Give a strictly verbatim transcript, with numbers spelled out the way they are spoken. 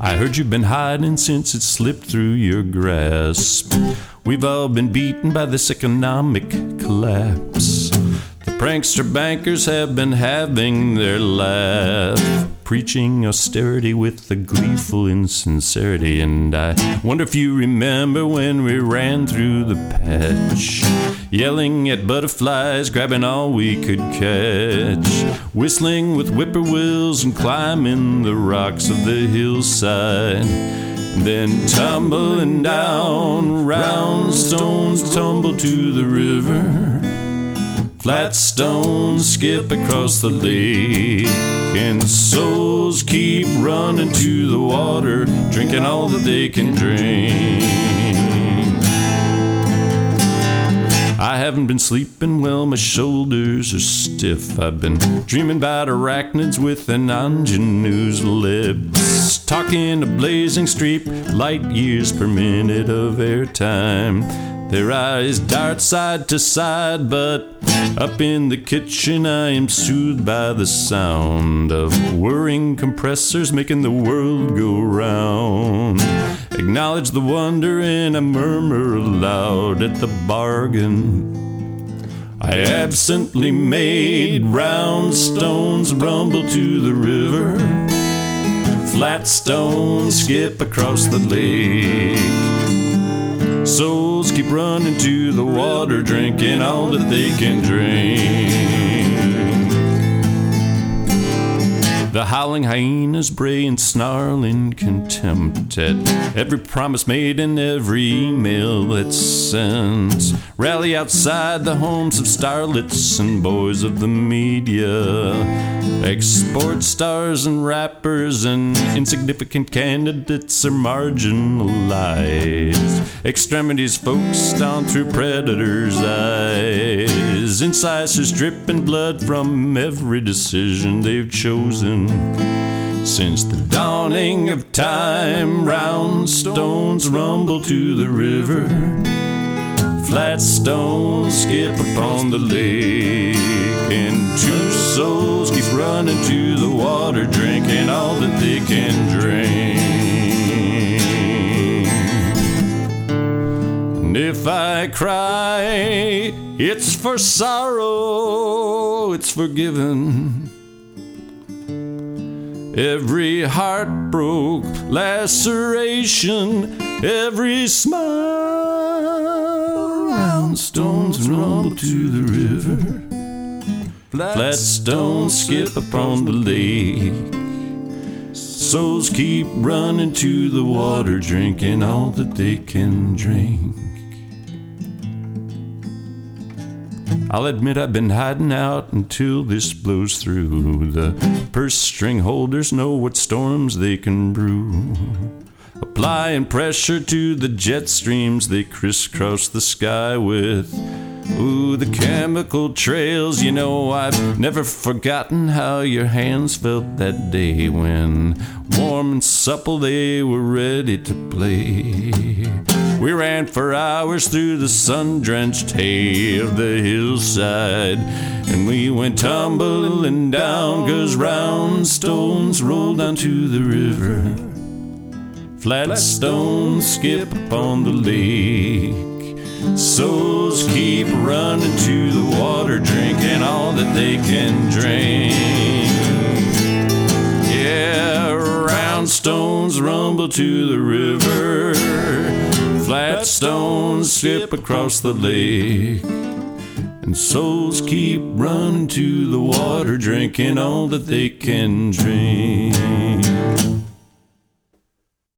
I heard you've been hiding since it slipped through your grasp. We've all been beaten by this economic collapse. The prankster bankers have been having their laugh, preaching austerity with a gleeful insincerity. And I wonder if you remember when we ran through the patch, yelling at butterflies, grabbing all we could catch, whistling with whippoorwills and climbing the rocks of the hillside. Then tumbling down, round stones tumble to the river. Flat stones skip across the lake, and souls keep running to the water, drinking all that they can drink. I haven't been sleeping well, my shoulders are stiff. I've been dreaming about arachnids with an ingenue's lips, talking a blazing streak, light years per minute of airtime. Their eyes dart side to side, but up in the kitchen I am soothed by the sound of whirring compressors making the world go round. Acknowledge the wonder and I murmur aloud at the bargain I absently made. Round stones rumble to the river, flat stones skip across the lake. Souls keep running to the water, drinking all that they can drink. The howling hyenas bray and snarl in contempt at every promise made and every email that's sent. Rally outside the homes of starlets and boys of the media, export stars and rappers and insignificant candidates are marginalized. Extremities folks down through predators' eyes. Incisors dripping blood from every decision they've chosen. Since the dawning of time, round stones rumble to the river. Flat stones skip upon the lake, and two souls keep running to the water, drinking all that they can drink. And if I cry, it's for sorrow, it's forgiven. Every heartbroke laceration, every smile, round stones rumble to the river. Flat stones skip upon the lake. Souls keep running to the water, drinking all that they can drink. I'll admit I've been hiding out until this blows through. The purse string holders know what storms they can brew. Applying pressure to the jet streams they crisscross the sky with. Ooh, the chemical trails, you know, I've never forgotten how your hands felt that day when, warm and supple, they were ready to play. We ran for hours through the sun-drenched hay of the hillside, and we went tumbling down, 'cause round stones rolled onto the river. Flat stones skip upon the lake. Souls keep running to the water, drinking all that they can drink. Yeah, round stones rumble to the river. Flat stones skip across the lake. And souls keep running to the water, drinking all that they can drink.